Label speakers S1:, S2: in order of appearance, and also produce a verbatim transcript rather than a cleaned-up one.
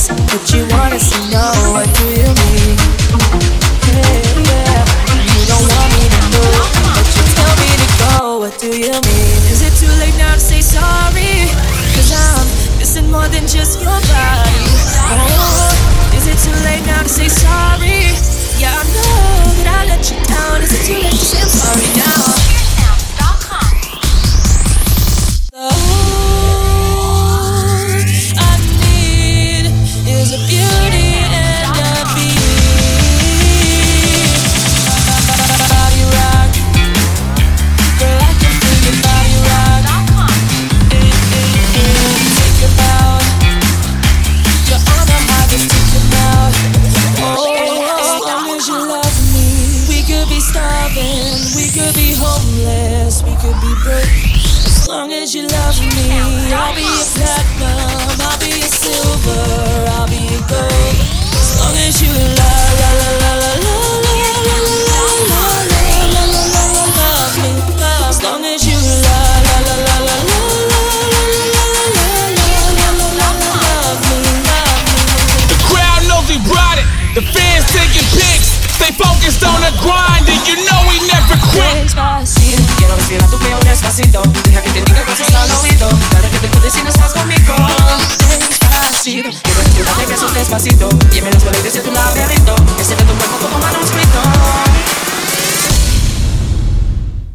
S1: yes, but you wanna say no. What do you mean? Yeah, yeah. You don't want me to move, but you tell me to go. What do you mean? Is it too late now to say sorry? Cause I'm missing more than just your body. Oh, is it too late now to say sorry? Yeah, I know that I let you down. Is it too late to say I'm sorry now? Is a beauty and a beat. Body rock, girl, I can feel your body rock. Take it out, you're on the highest, take it out. Oh, as long as you love me, we could be starving, we could be homeless, we could be broke. As long as you love me, I'll be a platinum, I'll be a silver, I'll be a gold. As long as you love, la la la la la la la la la la la la love me. As long as you love, la la la la la la la la la love me, love me.
S2: The crowd knows we brought it. The fans taking pics. Stay focused on the grind, and you know we never quit.
S1: Quiero respirar tu pelo despacito. Deja que te diga cosas al oído. Cada que te puedes si no estás conmigo. Despacito. Quiero respirar de besos despacito. Y me los puedes decir tu laberinto. Ese de tu cuerpo como manuscrito.